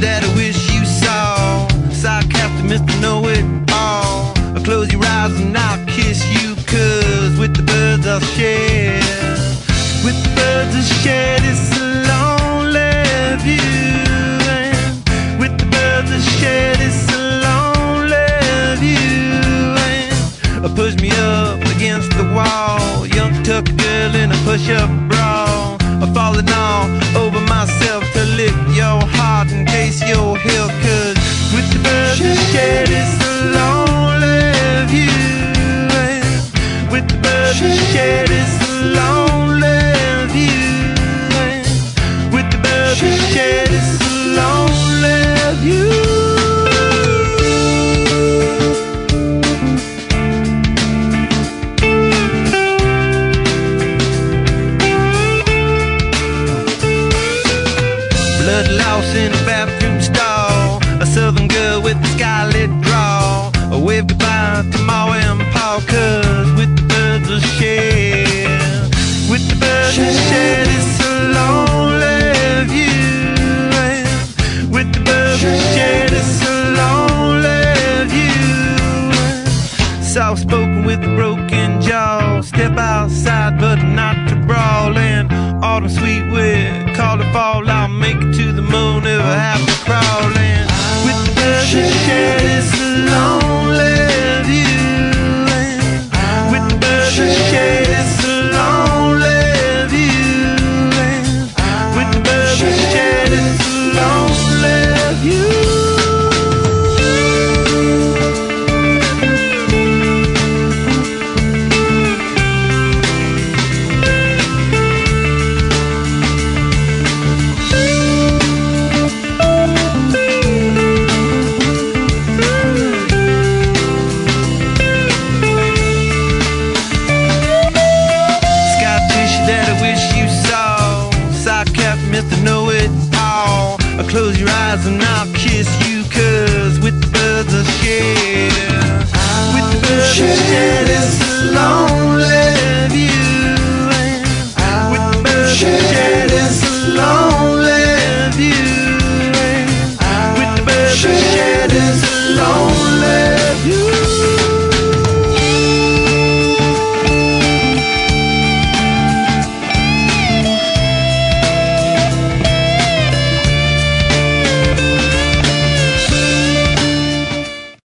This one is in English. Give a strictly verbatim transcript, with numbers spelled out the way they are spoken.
that I wish you saw. Sarcastic Mister Know-It-All. Close your eyes and I'll kiss you, cause with the birds I'll share. With the birds I'll share this lonely view. And with the birds I'll share this lonely view. And push me up against the wall, young tuck girl in a push-up bra. I'm falling all over myself to lift your heart in case you're held. Cause with the birds I'll share this lonely view. And with the birds I'll share this lonely view. And with the birds I'll share this lonely view. Blood lost in a bathroom stall, a southern girl with a scarlet draw. A wave goodbye to Ma and Pa, cause with the birds I'll share. With the birds I'll share this lonely view. And with the birds I'll share this lonely view. Soft spoken with a broken jaw, step outside but not to brawl. And autumn sweet wind, call it fall, I'll make it to the moon if I have to crawl. And with the birds I'll share this lonely view. And with the birds I'll share this lonely view. And with the birds I'll share this lonely view. Mister Know-It-All. I'll close your eyes and I'll kiss you, cause with the birds I'll share. With the birds I'll share this long.